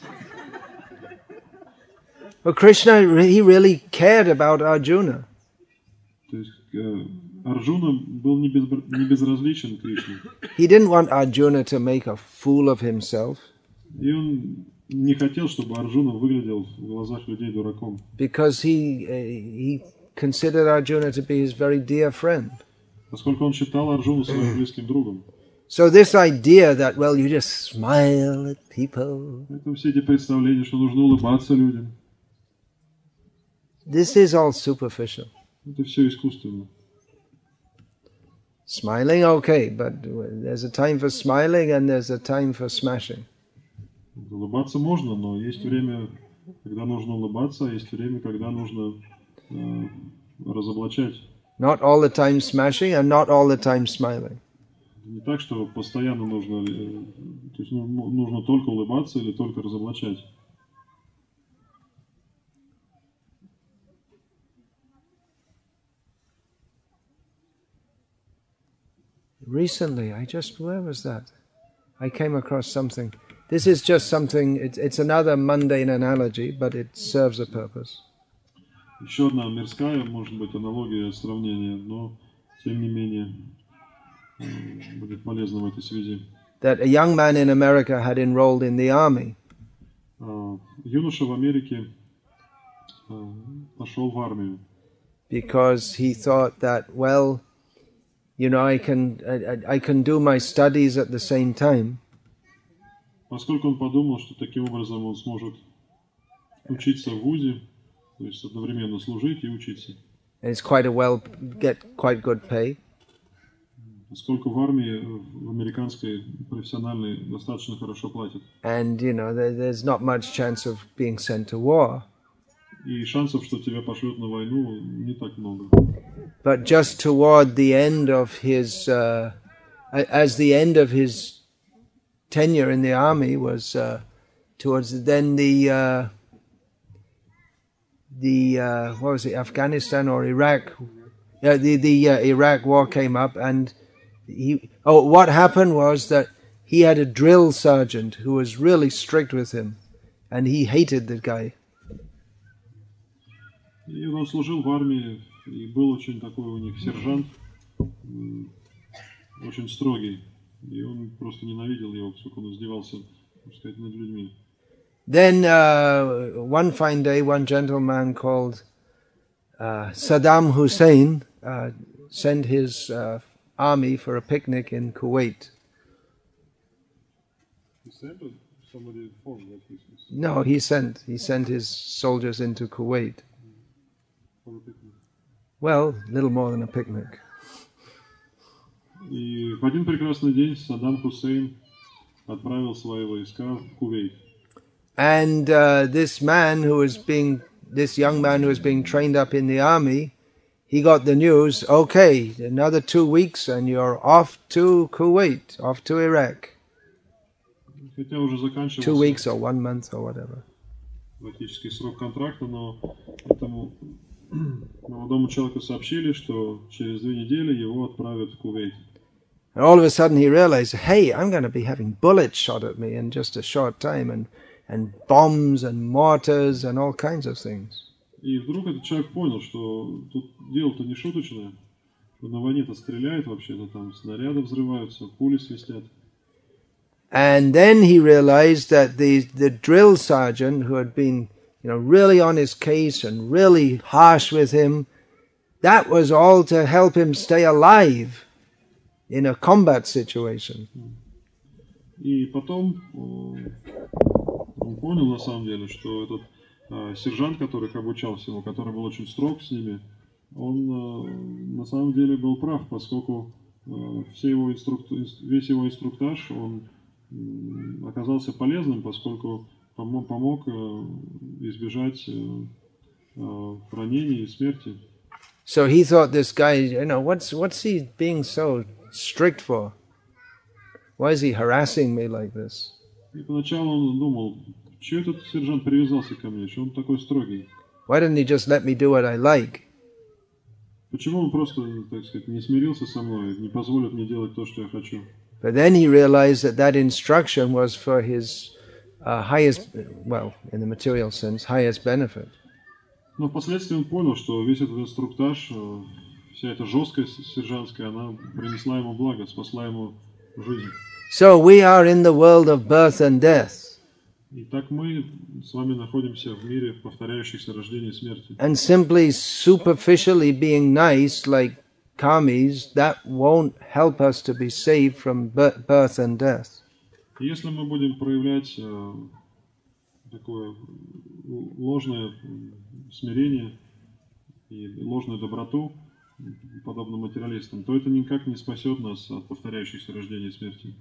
But Krishna, he really cared about Arjuna. То есть Арджуна был не безразличен Кришне. He didn't want Arjuna to make a fool of himself. И он не хотел, чтобы Арджуна выглядел в глазах людей дураком. Because he considered Arjuna to be his very dear friend. Поскольку он считал Арджуну своим близким другом. So this idea that, well, you just smile at people. Это все эти представления, что нужно улыбаться людям. This is all superficial. Это все искусственно. Smiling, okay, but there's a time for smiling and there's a time for smashing. Улыбаться можно, но есть время, когда нужно улыбаться, а есть время, когда нужно разоблачать. Not all the time smashing and not all the time smiling. Не так, что постоянно нужно, то есть нужно только улыбаться или только разоблачать. Recently, where was that? I came across something. This is just something, it's another mundane analogy, but it serves a purpose. Еще одна мирская, может быть, аналогия, сравнение, но, тем не менее, будет полезно в этой связи. That a young man in America had enrolled in the army. Юноша в Америке пошел в армию. Because he thought that, well, I can do my studies at the same time. Поскольку он подумал, что таким образом он сможет учиться в вузе, то есть одновременно служить и учиться. And it's get quite good pay. Поскольку в армии, в американской профессиональной, достаточно хорошо платят. And, there's not much chance of being sent to war. И шансов, что тебя пошлют на войну, не так много. But just toward the end of his, as the end of his tenure in the army was towards then the what was it, Afghanistan or Iraq? The Iraq war came up, and what happened was that he had a drill sergeant who was really strict with him, and he hated the guy. И он служил в армии, и был очень такой у них сержант, очень строгий. И он просто ненавидел его, поскольку он издевался, так сказать, над людьми. Then one fine day, one gentleman called Saddam Hussein sent his army for a picnic in Kuwait. He sent or somebody informed that he was... No, he sent his soldiers into Kuwait. For a picnic. Well, little more than a picnic. И в один прекрасный день Саддам Хусейн отправил свои войска в Кувейт. And this young man who was being trained up in the army, he got the news, okay, another 2 weeks and you're off to Kuwait, off to Iraq. Хотя уже 2 заканчивался weeks or 1 month or whatever. фактически срок контракта, но этому молодому человеку сообщили, что через 2 недели его отправят в Кувейт. And all of a sudden he realized, hey, I'm going to be having bullets shot at me in just a short time, and bombs and mortars and all kinds of things. И вдруг этот человек понял, что тут дело-то не шуточное, что на войне-то стреляют вообще-то, там снаряды взрываются, пули свистят. And then he realized that the drill sergeant who had been, really on his case and really harsh with him, that was all to help him stay alive in a combat situation. И потом он понял на самом деле, что этот сержант, который их обучал всему, который был очень строг с ними, он на самом деле был прав, поскольку весь его инструктаж, он оказался полезным, поскольку помог избежать ранений и смерти. So he thought this guy, what's he being so strict for? Why is he harassing me like this? И поначалу он думал, что этот сержант привязался ко мне, что он такой строгий. Why didn't he just let me do what I like? Почему он просто, так сказать, не смирился со мной, не позволит мне делать то, что я хочу? But then he realized that instruction was for his highest, well, in the material sense, highest benefit. Но впоследствии он понял, что весь этот инструктаж, вся эта жесткость сержантская, она принесла ему благо, спасла ему жизнь. So we are in the world of birth and death. И так мы с вами находимся в мире повторяющихся рождений и смерти. And simply superficially being nice, like karmis, that won't help us to be saved from birth and death. Если мы будем проявлять такое ложное смирение и ложную доброту, подобно материалистам, то это никак не спасет нас от повторяющихся рождений и смерти.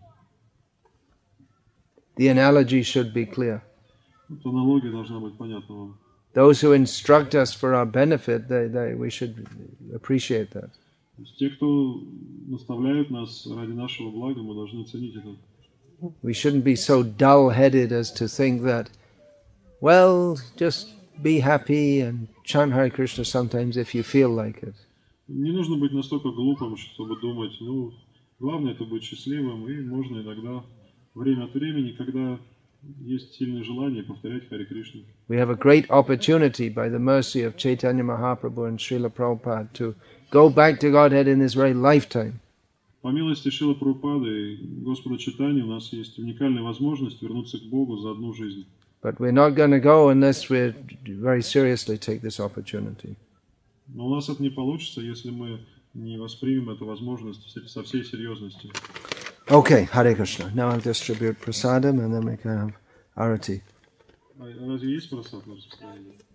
The analogy should be clear. Вот аналогия должна быть понятна вам. Those who instruct us for our benefit, we should appreciate that. Те, кто наставляют нас ради нашего блага, мы должны ценить это. We shouldn't be so dull-headed as to think that, well, just be happy and chant Hare Krishna sometimes if you feel like it. Не нужно быть настолько глупым, чтобы думать, главное это быть счастливым, и можно иногда, время от времени, когда есть сильное желание, повторять Харе Кришну. We have a great opportunity by the mercy of Chaitanya Mahaprabhu and Srila Prabhupada to go back to Godhead in this very lifetime. По милости Шрила Прабхупады и Господа Чайтаньи у нас есть уникальная возможность вернуться к Богу за одну жизнь. But we're not going to go unless we very seriously take this opportunity. Но у нас это не получится, если мы не воспримем эту возможность со всей серьезностью. Okay, Hare Krishna. Now I'll distribute prasadam and then we can have arati. А разве есть просад на распространение?